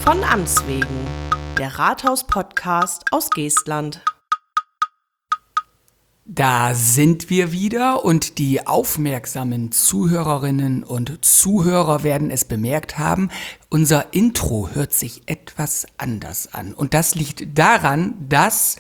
Von Amts wegen, der Rathaus-Podcast aus Geestland. Da sind wir wieder und die aufmerksamen Zuhörerinnen und Zuhörer werden es bemerkt haben, unser Intro hört sich etwas anders an. Und das liegt daran, dass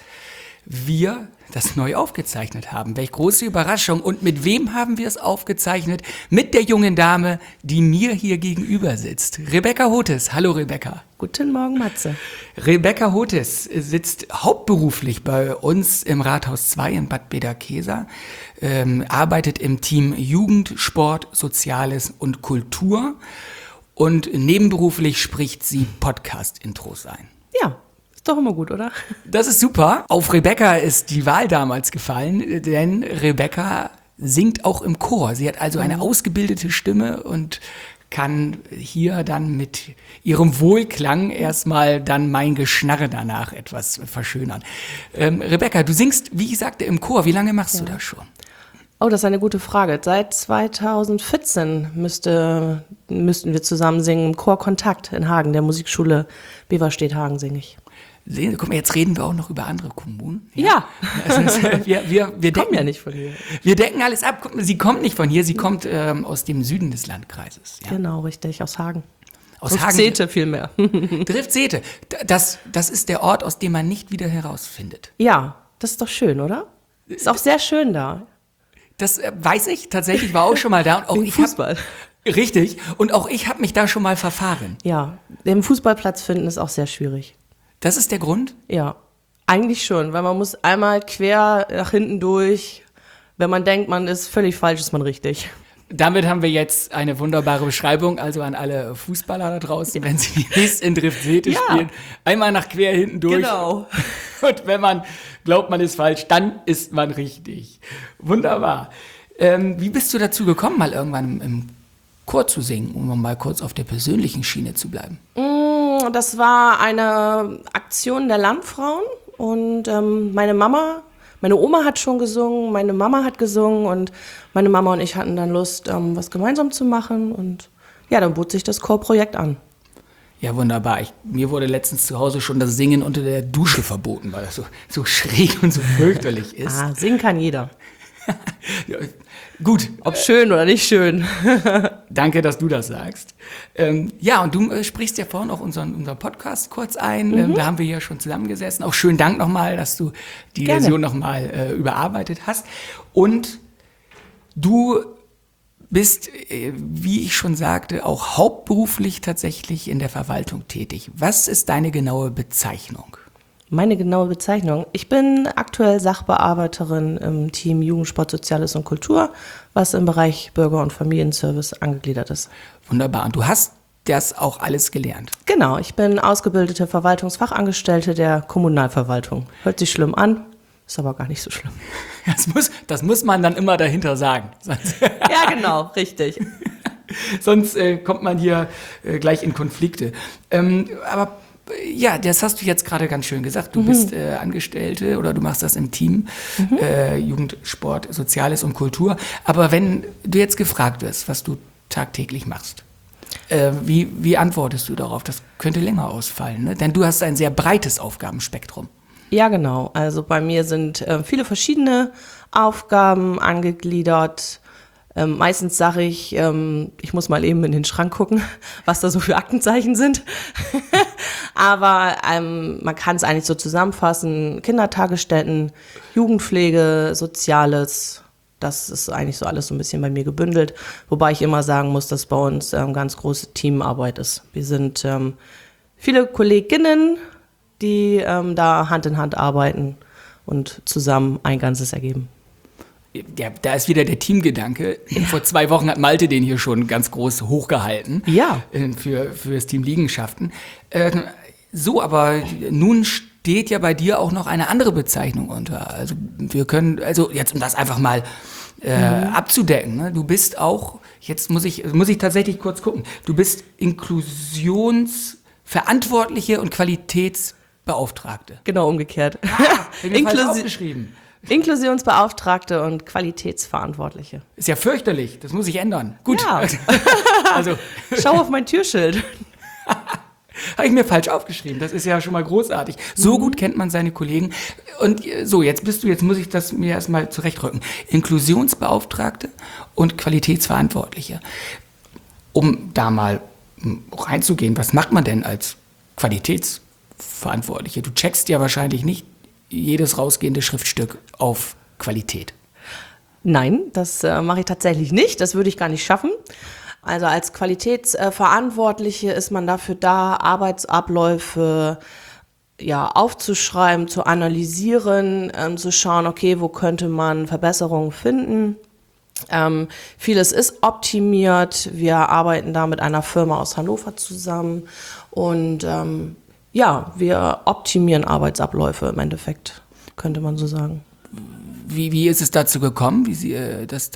wir das neu aufgezeichnet haben. Welch große Überraschung. Und mit wem haben wir es aufgezeichnet? Mit der jungen Dame, die mir hier gegenüber sitzt. Rebecca Hotes. Hallo Rebecca. Guten Morgen, Matze. Rebecca Hotes sitzt hauptberuflich bei uns im Rathaus 2 in Bad Bederkesa, arbeitet im Team Jugend, Sport, Soziales und Kultur und nebenberuflich spricht sie Podcast-Intros ein. Ja, ist doch immer gut, oder? Das ist super. Auf Rebecca ist die Wahl damals gefallen, denn Rebecca singt auch im Chor. Sie hat also eine ausgebildete Stimme und kann hier dann mit ihrem Wohlklang erstmal dann mein Geschnarre danach etwas verschönern. Rebecca, du singst, wie ich sagte, im Chor. Wie lange machst du das schon? Oh, das ist eine gute Frage. Seit 2014 müssten wir zusammen singen im Chor Kontakt in Hagen, der Musikschule Beverstedt-Hagen singe ich. Guck mal, jetzt reden wir auch noch über andere Kommunen. Ja. Also, wir Kommen ja nicht von hier. Wir decken alles ab. Guck mal, sie kommt nicht von hier, sie kommt aus dem Süden des Landkreises. Ja. Genau, richtig, aus Hagen. Aus Hagen. Driftsete vielmehr. Driftsete. Das ist der Ort, aus dem man nicht wieder herausfindet. Ja, das ist doch schön, oder? Ist auch sehr schön da. Das weiß ich, tatsächlich war auch schon mal da. Und auch Im Fußball. Richtig. Und auch ich habe mich da schon mal verfahren. Ja, den Fußballplatz finden ist auch sehr schwierig. Das ist der Grund? Ja, eigentlich schon, weil man muss einmal quer nach hinten durch. Wenn man denkt, man ist völlig falsch, ist man richtig. Damit haben wir jetzt eine wunderbare Beschreibung, also an alle Fußballer da draußen, wenn sie demnächst in Driftsete spielen, einmal nach quer hinten durch. Genau. Und wenn man glaubt, man ist falsch, dann ist man richtig. Wunderbar. Wie bist du dazu gekommen, mal irgendwann im Chor zu singen, um mal kurz auf der persönlichen Schiene zu bleiben? Das war eine Aktion der Landfrauen und meine Oma hat schon gesungen, meine Mama hat gesungen und meine Mama und ich hatten dann Lust, was gemeinsam zu machen und ja, dann bot sich das Chorprojekt an. Ja, wunderbar. Mir wurde letztens zu Hause schon das Singen unter der Dusche verboten, weil das so schräg und so fürchterlich ist. Singen kann jeder. Ja, gut. Ob schön oder nicht schön. Danke, dass du das sagst. Ja, und du sprichst ja vorhin auch unseren Podcast kurz ein. Da haben wir ja schon zusammengesessen. Auch schönen Dank nochmal, dass du die Version nochmal überarbeitet hast. Und du bist, wie ich schon sagte, auch hauptberuflich tatsächlich in der Verwaltung tätig. Was ist deine genaue Bezeichnung? Meine genaue Bezeichnung. Ich bin aktuell Sachbearbeiterin im Team Jugend, Sport, Soziales und Kultur, was im Bereich Bürger- und Familienservice angegliedert ist. Wunderbar. Und du hast das auch alles gelernt? Genau, ich bin ausgebildete Verwaltungsfachangestellte der Kommunalverwaltung. Hört sich schlimm an, ist aber gar nicht so schlimm. Das muss man dann immer dahinter sagen. Ja, genau, richtig. Sonst kommt man hier gleich in Konflikte. Aber ja, das hast du jetzt gerade ganz schön gesagt. Du bist Angestellte oder du machst das im Team Jugend, Sport, Soziales und Kultur. Aber wenn du jetzt gefragt wirst, was du tagtäglich machst, wie antwortest du darauf? Das könnte länger ausfallen, ne? Denn du hast ein sehr breites Aufgabenspektrum. Ja, genau. Also bei mir sind viele verschiedene Aufgaben angegliedert. Meistens sage ich, ich muss mal eben in den Schrank gucken, was da so für Aktenzeichen sind. Aber man kann es eigentlich so zusammenfassen. Kindertagesstätten, Jugendpflege, Soziales, das ist eigentlich so alles so ein bisschen bei mir gebündelt. Wobei ich immer sagen muss, dass bei uns ganz große Teamarbeit ist. Wir sind viele Kolleginnen, die da Hand in Hand arbeiten und zusammen ein Ganzes ergeben. Ja, da ist wieder der Teamgedanke. Ja. Vor 2 Wochen hat Malte den hier schon ganz groß hochgehalten. Ja. Für das Team Liegenschaften. Aber nun steht ja bei dir auch noch eine andere Bezeichnung unter. Also jetzt um das einfach mal abzudecken. Ne? Du bist auch, jetzt muss ich tatsächlich kurz gucken. Du bist Inklusionsverantwortliche und Qualitätsbeauftragte. Genau, umgekehrt. Aufgeschrieben. Inklusionsbeauftragte und Qualitätsverantwortliche. Ist ja fürchterlich, das muss sich ändern. Gut. Ja. Also. Schau auf mein Türschild. Habe ich mir falsch aufgeschrieben. Das ist ja schon mal großartig. So gut kennt man seine Kollegen. Und so, jetzt muss ich das mir erstmal zurechtrücken. Inklusionsbeauftragte und Qualitätsverantwortliche. Um da mal reinzugehen, was macht man denn als Qualitätsverantwortliche? Du checkst ja wahrscheinlich nicht jedes rausgehende Schriftstück auf Qualität. Nein, das mache ich tatsächlich nicht. Das würde ich gar nicht schaffen. Also als Qualitätsverantwortliche ist man dafür da, Arbeitsabläufe aufzuschreiben, zu analysieren, zu schauen, okay, wo könnte man Verbesserungen finden. Vieles ist optimiert. Wir arbeiten da mit einer Firma aus Hannover zusammen und wir optimieren Arbeitsabläufe im Endeffekt, könnte man so sagen. Wie ist es dazu gekommen, dass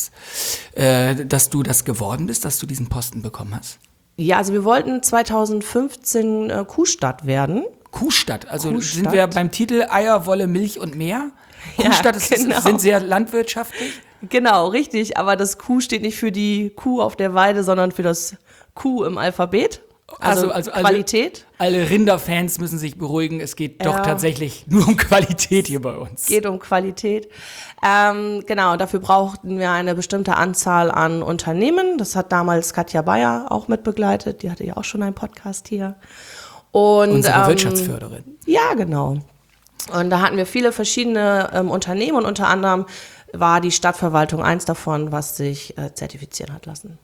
du das geworden bist, dass du diesen Posten bekommen hast? Ja, also wir wollten 2015 Kuhstadt werden. Kuhstadt, also sind wir beim Titel Eier, Wolle, Milch und mehr? Kuhstadt genau. Sind sehr landwirtschaftlich? Genau, richtig, aber das Kuh steht nicht für die Kuh auf der Weide, sondern für das Q im Alphabet. Also Qualität. Alle Rinderfans müssen sich beruhigen, es geht doch tatsächlich nur um Qualität hier bei uns. Es geht um Qualität. Genau, dafür brauchten wir eine bestimmte Anzahl an Unternehmen. Das hat damals Katja Bayer auch mitbegleitet, die hatte ja auch schon einen Podcast hier. Und, unsere Wirtschaftsförderin. Ja, genau. Und da hatten wir viele verschiedene Unternehmen und unter anderem war die Stadtverwaltung eins davon, was sich zertifizieren hat lassen.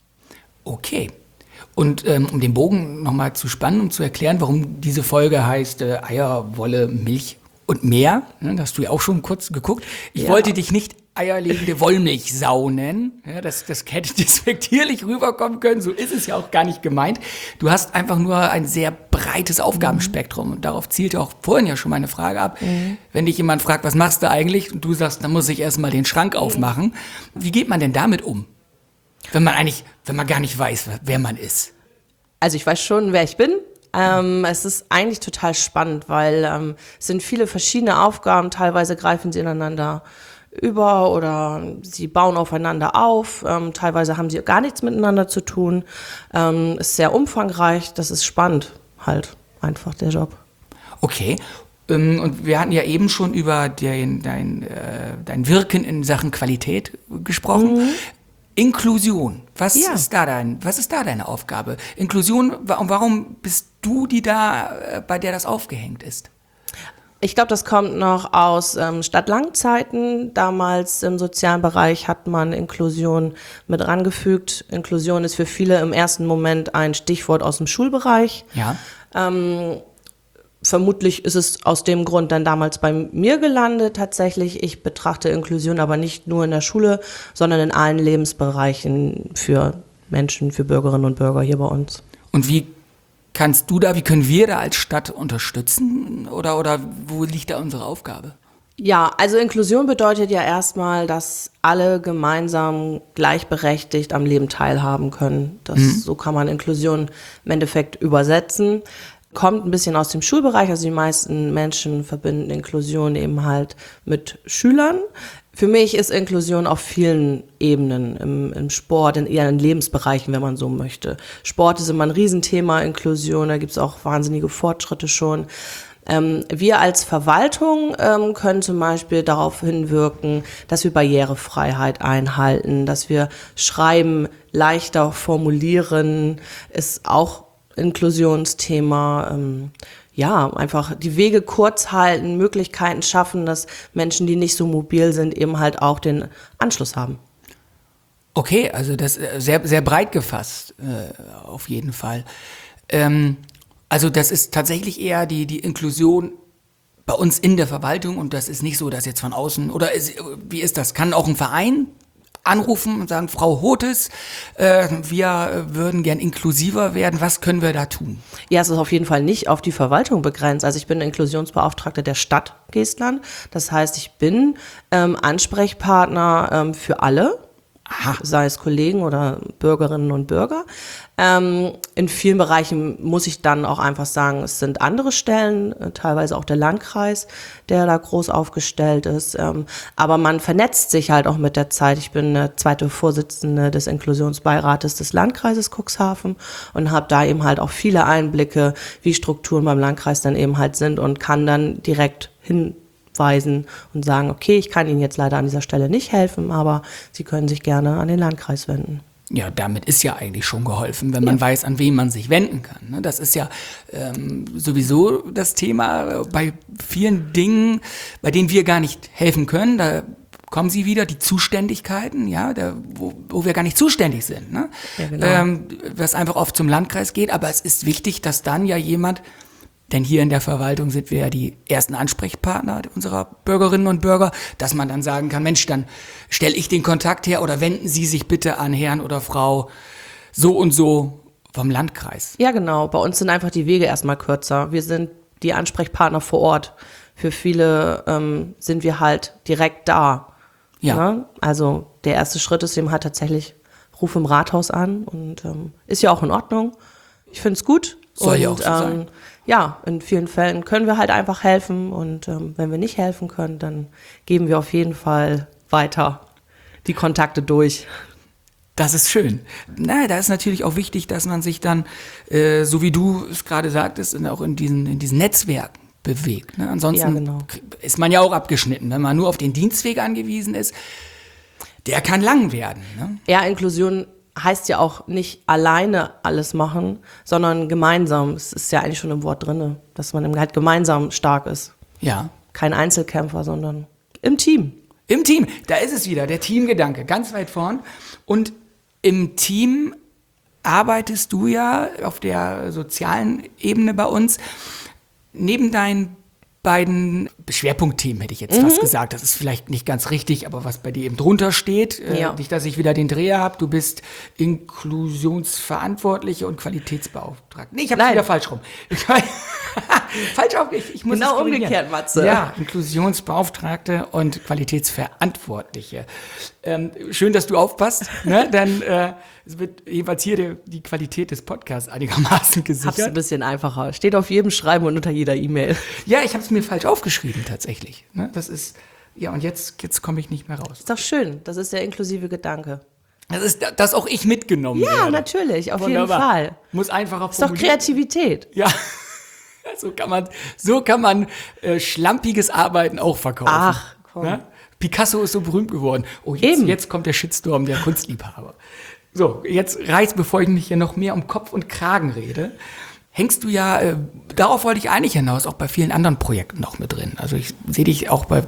Okay. Und um den Bogen nochmal zu spannen, um zu erklären, warum diese Folge heißt Eier, Wolle, Milch und mehr, ne, da hast du ja auch schon kurz geguckt. Ich wollte dich nicht eierlegende Wollmilchsau nennen. Ja, das hätte despektierlich rüberkommen können, so ist es ja auch gar nicht gemeint. Du hast einfach nur ein sehr breites Aufgabenspektrum und darauf zielte auch vorhin ja schon meine Frage ab. Wenn dich jemand fragt, was machst du eigentlich? Und du sagst, dann muss ich erstmal den Schrank aufmachen. Wie geht man denn damit um? Wenn man gar nicht weiß, wer man ist. Also ich weiß schon, wer ich bin. Es ist eigentlich total spannend, weil es sind viele verschiedene Aufgaben. Teilweise greifen sie ineinander über oder sie bauen aufeinander auf. Teilweise haben sie gar nichts miteinander zu tun. Ist sehr umfangreich. Das ist spannend halt einfach, der Job. Okay. Und wir hatten ja eben schon über dein Wirken in Sachen Qualität gesprochen. Inklusion, was ist da deine Aufgabe? Inklusion, warum bist du bei der das aufgehängt ist? Ich glaube, das kommt noch aus Stadt-Lang-Zeiten. Damals im sozialen Bereich hat man Inklusion mit rangefügt. Inklusion ist für viele im ersten Moment ein Stichwort aus dem Schulbereich. Ja. Vermutlich ist es aus dem Grund dann damals bei mir gelandet. Tatsächlich, ich betrachte Inklusion aber nicht nur in der Schule, sondern in allen Lebensbereichen für Menschen, für Bürgerinnen und Bürger hier bei uns. Und wie können wir da als Stadt unterstützen? Oder wo liegt da unsere Aufgabe? Ja, also Inklusion bedeutet ja erstmal, dass alle gemeinsam gleichberechtigt am Leben teilhaben können. So kann man Inklusion im Endeffekt übersetzen. Kommt ein bisschen aus dem Schulbereich, also die meisten Menschen verbinden Inklusion eben halt mit Schülern. Für mich ist Inklusion auf vielen Ebenen, im Sport, in eher in Lebensbereichen, wenn man so möchte. Sport ist immer ein Riesenthema, Inklusion, da gibt es auch wahnsinnige Fortschritte schon. Wir als Verwaltung können zum Beispiel darauf hinwirken, dass wir Barrierefreiheit einhalten, dass wir Schreiben leichter formulieren, ist auch Inklusionsthema, einfach die Wege kurz halten, Möglichkeiten schaffen, dass Menschen, die nicht so mobil sind, eben halt auch den Anschluss haben. Okay, also das sehr, sehr breit gefasst, auf jeden Fall. Also das ist tatsächlich eher die Inklusion bei uns in der Verwaltung und das ist nicht so, dass jetzt von außen, wie ist das? Kann auch ein Verein anrufen und sagen, Frau Hotes, wir würden gern inklusiver werden. Was können wir da tun? Ja, es ist auf jeden Fall nicht auf die Verwaltung begrenzt. Also ich bin Inklusionsbeauftragte der Stadt Geestland. Das heißt, ich bin Ansprechpartner für alle. sei es Kollegen oder Bürgerinnen und Bürger. In vielen Bereichen muss ich dann auch einfach sagen, es sind andere Stellen, teilweise auch der Landkreis, der da groß aufgestellt ist. Aber man vernetzt sich halt auch mit der Zeit. Ich bin zweite Vorsitzende des Inklusionsbeirates des Landkreises Cuxhaven und habe da eben halt auch viele Einblicke, wie Strukturen beim Landkreis dann eben halt sind und kann dann direkt hinweisen und sagen, okay, ich kann Ihnen jetzt leider an dieser Stelle nicht helfen, aber Sie können sich gerne an den Landkreis wenden. Ja, damit ist ja eigentlich schon geholfen, wenn man weiß, an wen man sich wenden kann. Ne? Das ist ja sowieso das Thema bei vielen Dingen, bei denen wir gar nicht helfen können. Da kommen sie wieder, die Zuständigkeiten, ja, wo wir gar nicht zuständig sind. Ne? Ja, genau. Was einfach oft zum Landkreis geht. Aber es ist wichtig, dass dann ja jemand, denn hier in der Verwaltung sind wir ja die ersten Ansprechpartner unserer Bürgerinnen und Bürger, dass man dann sagen kann, Mensch, dann stelle ich den Kontakt her oder wenden Sie sich bitte an Herrn oder Frau so und so vom Landkreis. Ja, genau. Bei uns sind einfach die Wege erstmal kürzer. Wir sind die Ansprechpartner vor Ort. Für viele sind wir halt direkt da. Ja. Ne? Also der erste Schritt ist eben halt tatsächlich, ruf im Rathaus an und ist ja auch in Ordnung. Ich finde es gut. Soll und, ja auch so sein. Ja, in vielen Fällen können wir halt einfach helfen und wenn wir nicht helfen können, dann geben wir auf jeden Fall weiter die Kontakte durch. Das ist schön. Na, da ist natürlich auch wichtig, dass man sich dann, so wie du es gerade sagtest, auch in diesen Netzwerken bewegt. Ne? Ansonsten Ja, genau. ist man ja auch abgeschnitten. Wenn man nur auf den Dienstweg angewiesen ist, der kann lang werden. Ne? Ja, Inklusion heißt ja auch nicht alleine alles machen, sondern gemeinsam. Es ist ja eigentlich schon im Wort drin, dass man halt gemeinsam stark ist. Ja. Kein Einzelkämpfer, sondern im Team. Im Team, da ist es wieder, der Teamgedanke, ganz weit vorn. Und im Team arbeitest du ja auf der sozialen Ebene bei uns. Neben deinen beiden Schwerpunktthemen, hätte ich jetzt fast gesagt, das ist vielleicht nicht ganz richtig, aber was bei dir eben drunter steht, Ja. nicht, dass ich wieder den Dreher habe, du bist Inklusionsverantwortliche und Qualitätsbeauftragte. Nee, ich habe es wieder falsch rum. Falsch auf, ich muss Genau es korrigieren. umgekehrt, Matze. Ja, Inklusionsbeauftragte und Qualitätsverantwortliche. Schön, dass du aufpasst, ne? Dann es wird jeweils hier die Qualität des Podcasts einigermaßen gesichert. Hab's ein bisschen einfacher. Steht auf jedem Schreiben und unter jeder E-Mail. Ja, ich habe es mir falsch aufgeschrieben tatsächlich. Ne? Das ist, ja, und jetzt komme ich nicht mehr raus. Ist doch schön. Das ist der inklusive Gedanke. Das ist, dass auch ich mitgenommen werde. Ja, natürlich, auf Wunderbar. jeden Fall. Muss einfacher Ist doch Kreativität. Ja, so kann man schlampiges Arbeiten auch verkaufen. Ach, komm. Ne? Picasso ist so berühmt geworden. Oh, Eben. jetzt kommt der Shitstorm der Kunstliebhaber. So, jetzt reicht's, bevor ich mich hier noch mehr um Kopf und Kragen rede. Hängst du ja, darauf wollte ich eigentlich hinaus, auch bei vielen anderen Projekten noch mit drin. Also ich sehe dich auch bei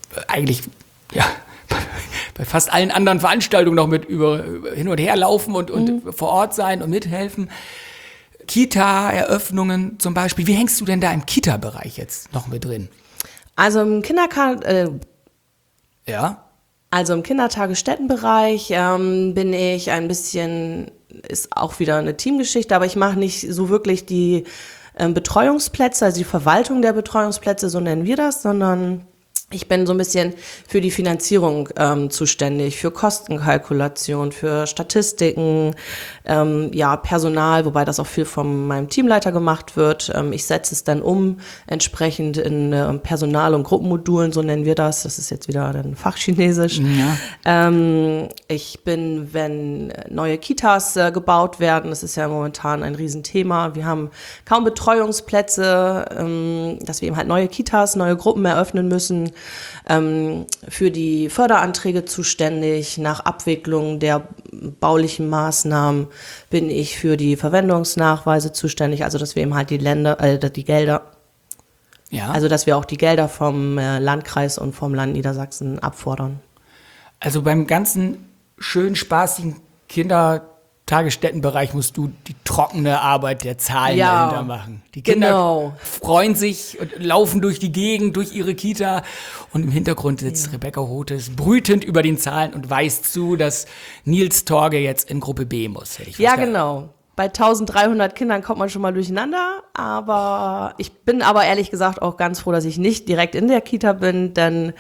bei fast allen anderen Veranstaltungen noch mit über hin und her laufen und vor Ort sein und mithelfen. Kita-Eröffnungen zum Beispiel. Wie hängst du denn da im Kita-Bereich jetzt noch mit drin? Also im Ja. Also im Kindertagesstättenbereich bin ich ein bisschen, ist auch wieder eine Teamgeschichte, aber ich mache nicht so wirklich die Betreuungsplätze, also die Verwaltung der Betreuungsplätze, so nennen wir das, sondern ich bin so ein bisschen für die Finanzierung zuständig, für Kostenkalkulation, für Statistiken, Personal, wobei das auch viel von meinem Teamleiter gemacht wird. Ich setze es dann um, entsprechend in Personal- und Gruppenmodulen, so nennen wir das. Das ist jetzt wieder ein Fachchinesisch. Ja. Ich bin, wenn neue Kitas gebaut werden, das ist ja momentan ein Riesenthema. Wir haben kaum Betreuungsplätze, dass wir eben halt neue Kitas, neue Gruppen eröffnen müssen. Für die Förderanträge zuständig. Nach Abwicklung der baulichen Maßnahmen bin ich für die Verwendungsnachweise zuständig, also dass wir eben halt die Gelder, Ja. also dass wir auch die Gelder vom Landkreis und vom Land Niedersachsen abfordern. Also beim ganzen schön spaßigen Kindertagesstättenbereich musst du die trockene Arbeit der Zahlen dahinter machen. Die Kinder genau. freuen sich und laufen durch die Gegend, durch ihre Kita und im Hintergrund sitzt Rebecca Hotes brütend über den Zahlen und weist zu, dass Nils Torge jetzt in Gruppe B muss. Hätte ich Ja, fast gesagt. genau. Bei 1300 Kindern kommt man schon mal durcheinander, aber ich bin aber ehrlich gesagt auch ganz froh, dass ich nicht direkt in der Kita bin, denn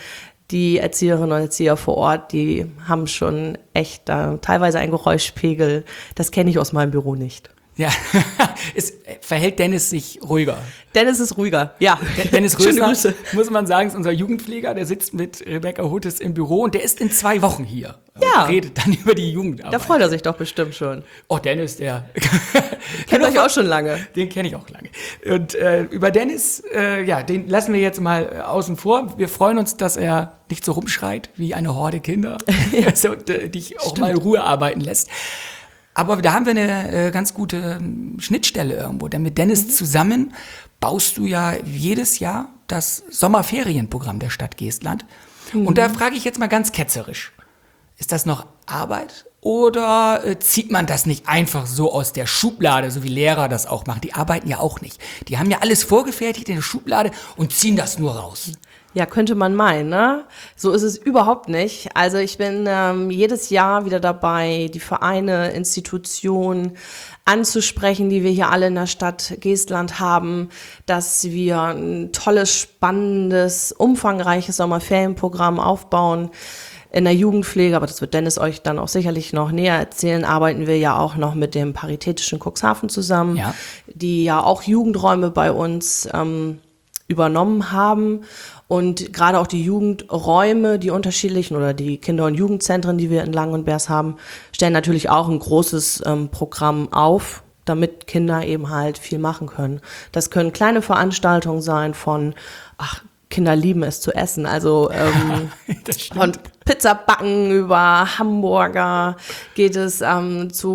die Erzieherinnen und Erzieher vor Ort, die haben schon echt teilweise einen Geräuschpegel. Das kenne ich aus meinem Büro nicht. Ja, verhält Dennis sich ruhiger. Dennis ist ruhiger, ja. Dennis Schöne Rösler, Grüße. muss man sagen, ist unser Jugendpfleger, der sitzt mit Rebecca Huttes im Büro und der ist in 2 Wochen hier. Ja. Und redet dann über die Jugendarbeit. Da freut er sich doch bestimmt schon. Oh, Dennis, der Kennt euch auch schon lange. Den kenne ich auch lange. Und über Dennis, den lassen wir jetzt mal außen vor. Wir freuen uns, dass er nicht so rumschreit wie eine Horde Kinder, also, dich auch mal in Ruhe arbeiten lässt. Aber da haben wir eine ganz gute Schnittstelle irgendwo, denn mit Dennis zusammen baust du ja jedes Jahr das Sommerferienprogramm der Stadt Geestland. Und da frage ich jetzt mal ganz ketzerisch, ist das noch Arbeit oder zieht man das nicht einfach so aus der Schublade, so wie Lehrer das auch machen? Die arbeiten ja auch nicht. Die haben ja alles vorgefertigt in der Schublade und ziehen das nur raus. Ja, könnte man meinen, ne? So ist es überhaupt nicht. Also ich bin jedes Jahr wieder dabei, die Vereine, Institutionen anzusprechen, die wir hier alle in der Stadt Geestland haben, dass wir ein tolles, spannendes, umfangreiches Sommerferienprogramm aufbauen. In der Jugendpflege, aber das wird Dennis euch dann auch sicherlich noch näher erzählen, arbeiten wir ja auch noch mit dem Paritätischen Cuxhaven zusammen, Ja. Die ja auch Jugendräume bei uns übernommen haben. Und gerade auch die Jugendräume, die unterschiedlichen oder die Kinder- und Jugendzentren, die wir in Langen und Beers haben, stellen natürlich auch ein großes Programm auf, damit Kinder eben halt viel machen können. Das können kleine Veranstaltungen sein von, Kinder lieben es zu essen, also Das stimmt. von Pizzabacken über Hamburger geht es zu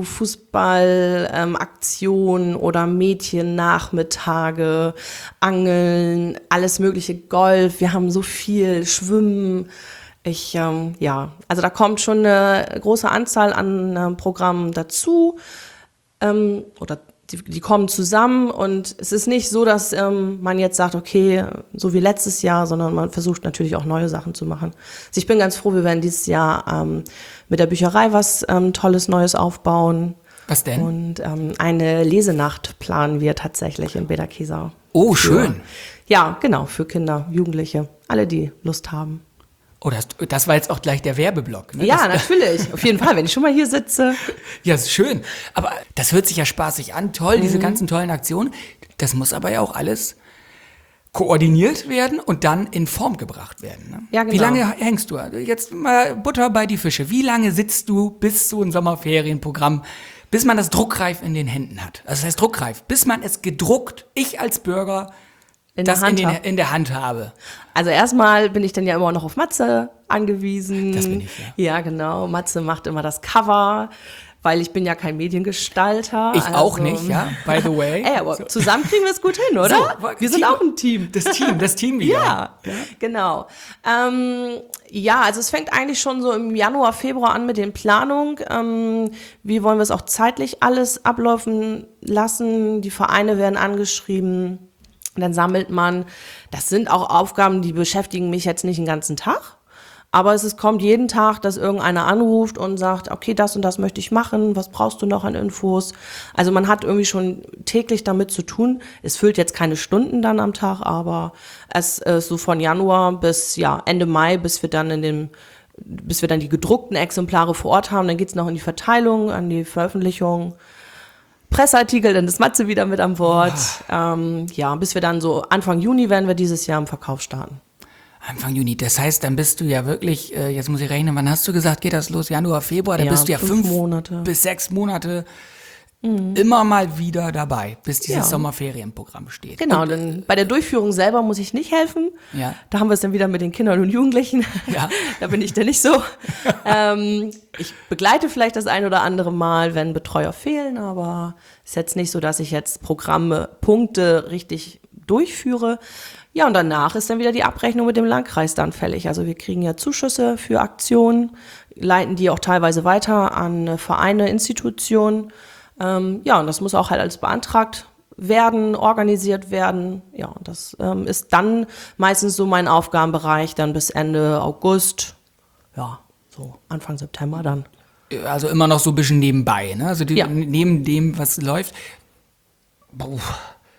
Fußballaktionen oder Mädchennachmittage, Angeln, alles mögliche, Golf. Wir haben so viel Schwimmen. Also da kommt schon eine große Anzahl an Programmen dazu oder die kommen zusammen und es ist nicht so, dass man jetzt sagt, okay, so wie letztes Jahr, sondern man versucht natürlich auch neue Sachen zu machen. Also ich bin ganz froh, wir werden dieses Jahr mit der Bücherei was Tolles Neues aufbauen. Was denn? Und eine Lesenacht planen wir tatsächlich in Bederkesau. Oh, schön. Ja, genau, für Kinder, Jugendliche, alle, die Lust haben. Oh, das war jetzt auch gleich der Werbeblock. Ne? Ja, natürlich, auf jeden Fall, wenn ich schon mal hier sitze. Ja, ist schön. Aber das hört sich ja spaßig an. Toll, diese ganzen tollen Aktionen. Das muss aber ja auch alles koordiniert werden und dann in Form gebracht werden. Ne? Ja, genau. Wie lange hängst du? Jetzt mal Butter bei die Fische. Wie lange sitzt du bis zu ein Sommerferienprogramm, bis man das druckreif in den Händen hat? Also das heißt druckreif, bis man es gedruckt, ich als Bürger, in der Hand habe. Also erstmal bin ich dann ja immer noch auf Matze angewiesen. Das bin ich, ja. Ja, genau. Matze macht immer das Cover, weil ich bin ja kein Mediengestalter. Ich auch nicht, ja, by the way. Ey, aber zusammen kriegen wir es gut hin, oder? So, wir sind auch ein Team. Das Team wieder. Ja, genau. Also es fängt eigentlich schon so im Januar, Februar an mit den Planungen. Wie wollen wir es auch zeitlich alles ablaufen lassen? Die Vereine werden angeschrieben. Dann sammelt man, das sind auch Aufgaben, die beschäftigen mich jetzt nicht den ganzen Tag, aber es kommt jeden Tag, dass irgendeiner anruft und sagt, okay, das und das möchte ich machen, was brauchst du noch an Infos? Also man hat irgendwie schon täglich damit zu tun. Es füllt jetzt keine Stunden dann am Tag, aber es ist so von Januar bis Ende Mai, bis wir dann die gedruckten Exemplare vor Ort haben. Dann geht's noch in die Verteilung, an die Veröffentlichung. Presseartikel, dann ist Matze wieder mit an Bord. Bis wir dann so Anfang Juni werden wir dieses Jahr im Verkauf starten. Anfang Juni, das heißt, dann bist du ja wirklich, jetzt muss ich rechnen, wann hast du gesagt, geht das los? Januar, Februar, dann bist du ja 5 Monate bis 6 Monate immer mal wieder dabei, bis dieses Sommerferienprogramm steht. Genau, denn bei der Durchführung selber muss ich nicht helfen. Ja. Da haben wir es dann wieder mit den Kindern und Jugendlichen. Ja. Da bin ich dann nicht so. Ich begleite vielleicht das ein oder andere Mal, wenn Betreuer fehlen, aber es ist jetzt nicht so, dass ich jetzt Punkte richtig durchführe. Ja, und danach ist dann wieder die Abrechnung mit dem Landkreis dann fällig. Also wir kriegen ja Zuschüsse für Aktionen, leiten die auch teilweise weiter an Vereine, Institutionen. Und das muss auch halt alles beantragt werden, organisiert werden. Ja, und das ist dann meistens so mein Aufgabenbereich, dann bis Ende August, so Anfang September dann. Also immer noch so ein bisschen nebenbei, ne? Also neben dem, was läuft.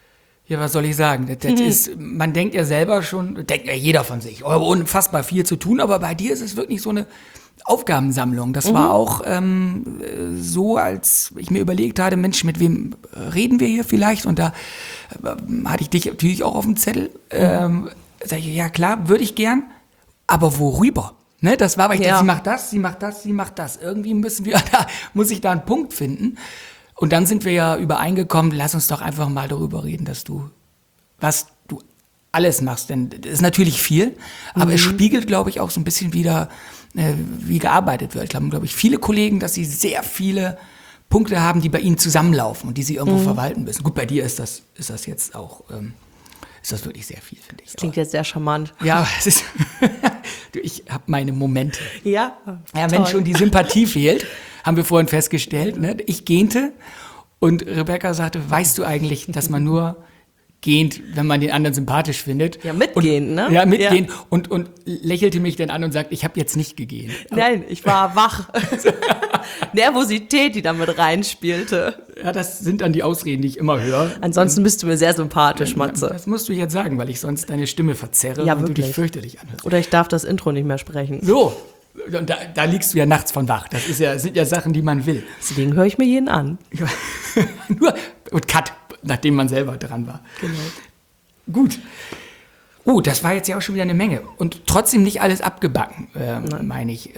Ja, was soll ich sagen? Das ist, man denkt ja selber schon, denkt ja jeder von sich, oh, unfassbar viel zu tun, aber bei dir ist es wirklich so eine Aufgabensammlung. Das war auch so, als ich mir überlegt hatte, Mensch, mit wem reden wir hier vielleicht? Und da hatte ich dich natürlich auch auf dem Zettel. Sag ich, ja klar, würde ich gern, aber worüber? Ne, das war, weil ich dachte, sie macht das. Irgendwie muss ich da einen Punkt finden. Und dann sind wir ja übereingekommen, lass uns doch einfach mal darüber reden, was du alles machst. Denn das ist natürlich viel, aber es spiegelt, glaube ich, auch so ein bisschen wieder, wie gearbeitet wird. Ich glaube ich, viele Kollegen, dass sie sehr viele Punkte haben, die bei ihnen zusammenlaufen und die sie irgendwo verwalten müssen. Gut, bei dir ist das jetzt auch, ist das wirklich sehr viel, finde ich. Das klingt jetzt sehr charmant. Ja, es ist, ich habe meine Momente. Ja, wenn schon die Sympathie fehlt, haben wir vorhin festgestellt. Ne? Ich gähnte und Rebecca sagte, weißt du eigentlich, dass man nur gähnt, wenn man den anderen sympathisch findet? Ja, mitgehen, ne? Ja, mitgehen. Ja. Und lächelte mich dann an und sagt, ich habe jetzt nicht gegähnt. Nein, ich war wach. Nervosität, die da mit reinspielte. Ja, das sind dann die Ausreden, die ich immer höre. Ansonsten bist du mir sehr sympathisch, Matze. Das musst du jetzt sagen, weil ich sonst deine Stimme verzerre ja, und wirklich. Du dich fürchterlich anhörst. Oder ich darf das Intro nicht mehr sprechen. So, und da liegst du ja nachts von wach. Das sind ja Sachen, die man will. Deswegen höre ich mir jeden an. Und Cut, nachdem man selber dran war. Genau. Gut. Oh, das war jetzt ja auch schon wieder eine Menge. Und trotzdem nicht alles abgebacken, meine ich.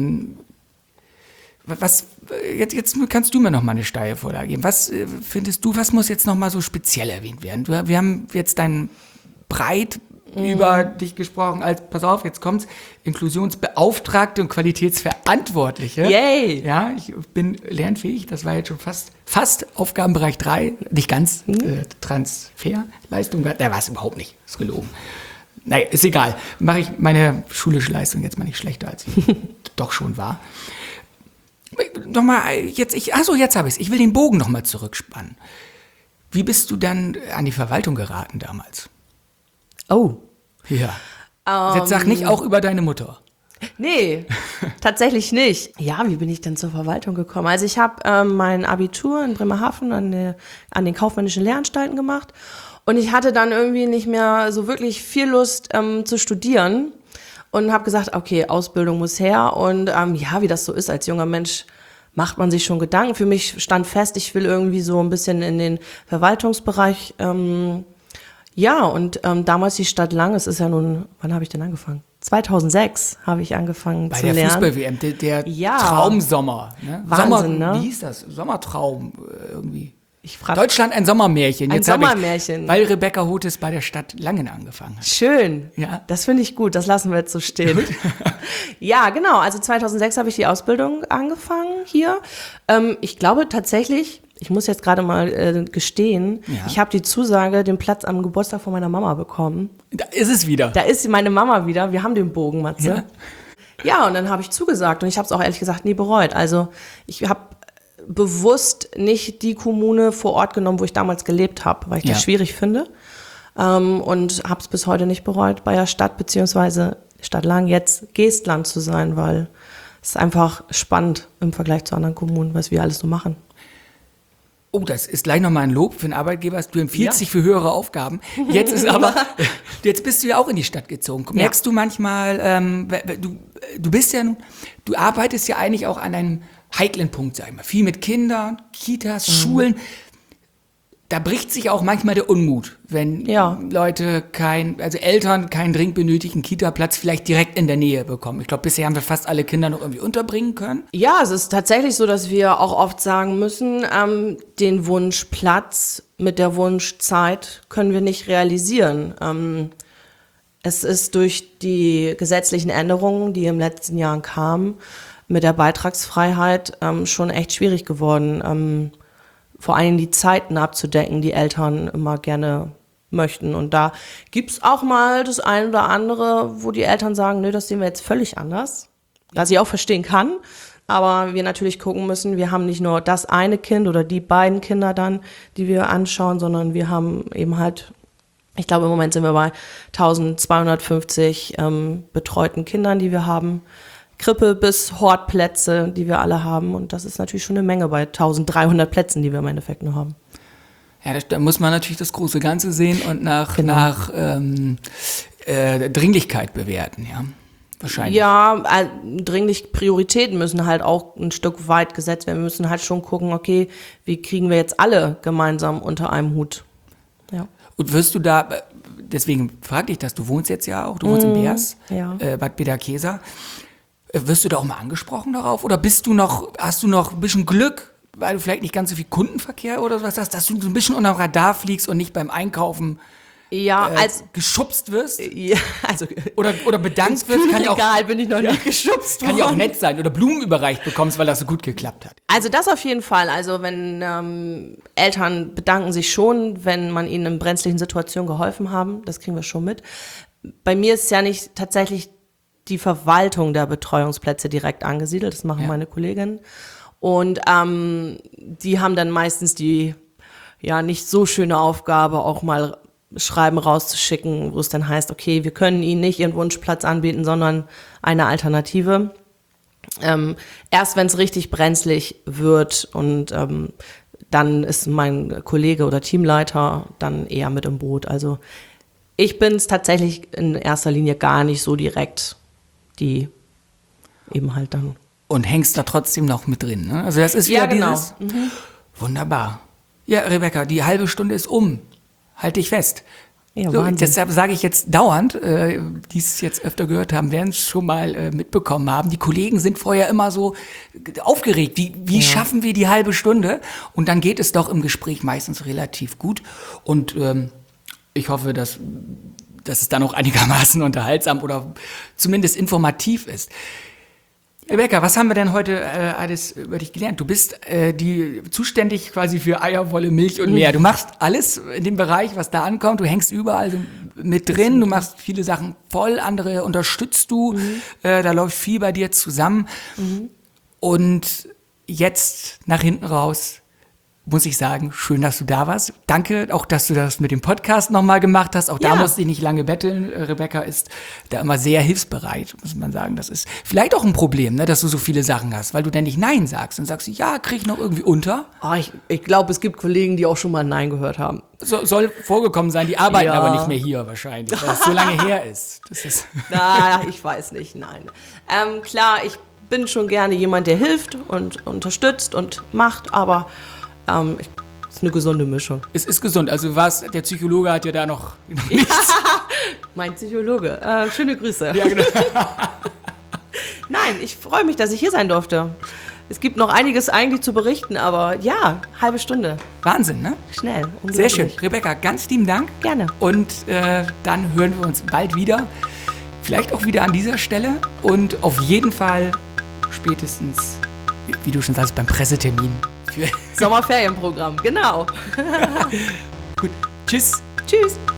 Jetzt kannst du mir noch mal eine steile Vorlage geben. Was findest du, was muss jetzt noch mal so speziell erwähnt werden? Wir haben jetzt dein breit über dich gesprochen, pass auf, jetzt kommt's, Inklusionsbeauftragte und Qualitätsverantwortliche. Yay! Ja, ich bin lernfähig, das war jetzt schon fast Aufgabenbereich 3, nicht ganz, Transferleistung, der war es überhaupt nicht, ist gelogen. Naja, ist egal, mache ich meine schulische Leistung jetzt mal nicht schlechter, als sie doch schon war. Nochmal, jetzt habe ich's. Ich will den Bogen nochmal zurückspannen. Wie bist du dann an die Verwaltung geraten damals? Oh. Ja. Jetzt sag nicht auch über deine Mutter. Nee, tatsächlich nicht. Ja, wie bin ich denn zur Verwaltung gekommen? Also ich habe mein Abitur in Bremerhaven an den kaufmännischen Lehranstalten gemacht und ich hatte dann irgendwie nicht mehr so wirklich viel Lust zu studieren und habe gesagt, okay, Ausbildung muss her und wie das so ist als junger Mensch, macht man sich schon Gedanken. Für mich stand fest, ich will irgendwie so ein bisschen in den Verwaltungsbereich. Damals die Stadt Lang, es ist ja nun, wann habe ich denn angefangen? 2006 habe ich angefangen zu lernen. Bei der Fußball-WM, der Traumsommer. Ne? Wahnsinn, ne? Wie hieß das? Sommertraum irgendwie. Ich frag, Deutschland ein Sommermärchen. Ein Sommermärchen. Weil Rebecca Hotes bei der Stadt Langen angefangen hat. Schön. Ja. Das finde ich gut. Das lassen wir jetzt so stehen. Ja, genau. Also 2006 habe ich die Ausbildung angefangen hier. Ich glaube tatsächlich, ich muss jetzt gerade mal gestehen, ich habe die Zusage, den Platz am Geburtstag von meiner Mama bekommen. Da ist es wieder. Da ist meine Mama wieder. Wir haben den Bogen, Matze. Ja, und dann habe ich zugesagt. Und ich habe es auch ehrlich gesagt nie bereut. Also ich habe bewusst nicht die Kommune vor Ort genommen, wo ich damals gelebt habe, weil ich das schwierig finde. Und habe es bis heute nicht bereut, bei der Stadt beziehungsweise Stadt Lang jetzt Geestland zu sein, weil es ist einfach spannend im Vergleich zu anderen Kommunen, was wir alles so machen. Oh, das ist gleich nochmal ein Lob für einen Arbeitgeber. Du empfiehlst dich für höhere Aufgaben. Jetzt bist du ja auch in die Stadt gezogen. Merkst du manchmal, du arbeitest ja eigentlich auch an einem heiklen Punkt, sag ich mal. Viel mit Kindern, Kitas, Schulen. Da bricht sich auch manchmal der Unmut, wenn Eltern keinen dringend benötigten Kita-Platz vielleicht direkt in der Nähe bekommen. Ich glaube, bisher haben wir fast alle Kinder noch irgendwie unterbringen können. Ja, es ist tatsächlich so, dass wir auch oft sagen müssen, den Wunsch Platz mit der Wunschzeit können wir nicht realisieren. Es ist durch die gesetzlichen Änderungen, die im letzten Jahr kamen, mit der Beitragsfreiheit schon echt schwierig geworden, vor allem die Zeiten abzudecken, die Eltern immer gerne möchten. Und da gibt's auch mal das eine oder andere, wo die Eltern sagen, nö, das sehen wir jetzt völlig anders. Was ich auch verstehen kann, aber wir natürlich gucken müssen, wir haben nicht nur das eine Kind oder die beiden Kinder dann, die wir anschauen, sondern wir haben eben halt, ich glaube im Moment sind wir bei 1250 betreuten Kindern, die wir haben. Krippe bis Hortplätze, die wir alle haben. Und das ist natürlich schon eine Menge bei 1300 Plätzen, die wir im Endeffekt nur haben. Ja, da muss man natürlich das große Ganze sehen und nach Dringlichkeit bewerten, ja. Wahrscheinlich. Ja, dringlich Prioritäten müssen halt auch ein Stück weit gesetzt werden. Wir müssen halt schon gucken, okay, wie kriegen wir jetzt alle gemeinsam unter einem Hut. Ja. Und wirst du da, deswegen frage ich das, du wohnst jetzt ja auch, du wohnst in Beers, ja. Bad Bederkesa. Wirst du da auch mal angesprochen darauf? Oder hast du noch ein bisschen Glück, weil du vielleicht nicht ganz so viel Kundenverkehr oder sowas hast, dass du so ein bisschen unter dem Radar fliegst und nicht beim Einkaufen geschubst wirst? Ja, also Oder bedankt wirst? Kann ja auch, egal, bin ich noch nicht geschubst worden. Kann ja auch nett sein. Oder Blumen überreicht bekommst, weil das so gut geklappt hat. Also das auf jeden Fall. Also wenn Eltern bedanken sich schon, wenn man ihnen in brenzlichen Situationen geholfen haben. Das kriegen wir schon mit. Bei mir ist ja nicht tatsächlich die Verwaltung der Betreuungsplätze direkt angesiedelt. Das machen meine Kolleginnen. Und die haben dann meistens die nicht so schöne Aufgabe, auch mal Schreiben rauszuschicken, wo es dann heißt, okay, wir können Ihnen nicht Ihren Wunschplatz anbieten, sondern eine Alternative. Erst wenn es richtig brenzlig wird und dann ist mein Kollege oder Teamleiter dann eher mit im Boot. Also ich bin es tatsächlich in erster Linie gar nicht so direkt, die eben halt dann. Und hängst da trotzdem noch mit drin, ne? Also das ist wieder dieses. Wunderbar. Ja, Rebecca, die halbe Stunde ist um. Halt dich fest. Ja, so, deshalb sage ich jetzt dauernd, die es jetzt öfter gehört haben, werden es schon mal mitbekommen haben. Die Kollegen sind vorher immer so aufgeregt. Wie schaffen wir die halbe Stunde? Und dann geht es doch im Gespräch meistens relativ gut. Und ich hoffe, dass es dann auch einigermaßen unterhaltsam oder zumindest informativ ist. Rebecca, was haben wir denn heute alles über dich gelernt? Du bist zuständig quasi für Eier, Wolle, Milch und mehr. Du machst alles in dem Bereich, was da ankommt. Du hängst überall mit drin. Du machst viele Sachen voll, andere unterstützt du. Da läuft viel bei dir zusammen. Und jetzt nach hinten raus muss ich sagen, schön, dass du da warst. Danke auch, dass du das mit dem Podcast nochmal gemacht hast. Auch da musste ich nicht lange betteln. Rebecca ist da immer sehr hilfsbereit, muss man sagen. Das ist vielleicht auch ein Problem, ne, dass du so viele Sachen hast, weil du dann nicht Nein sagst und sagst, ja, krieg ich noch irgendwie unter. Oh, ich glaube, es gibt Kollegen, die auch schon mal Nein gehört haben. Soll vorgekommen sein, die arbeiten aber nicht mehr hier wahrscheinlich, weil es so lange her ist. Na, ich weiß nicht, nein. Klar, ich bin schon gerne jemand, der hilft und unterstützt und macht, aber ist eine gesunde Mischung. Es ist gesund. Also der Psychologe hat ja da noch nichts. Mein Psychologe. Schöne Grüße. Ja, genau. Nein, ich freue mich, dass ich hier sein durfte. Es gibt noch einiges eigentlich zu berichten, aber ja, halbe Stunde. Wahnsinn, ne? Schnell. Sehr schön. Rebecca, ganz lieben Dank. Gerne. Und dann hören wir uns bald wieder. Vielleicht auch wieder an dieser Stelle. Und auf jeden Fall spätestens, wie du schon sagst, beim Pressetermin. Sommerferienprogramm, genau. Gut, tschüss. Tschüss.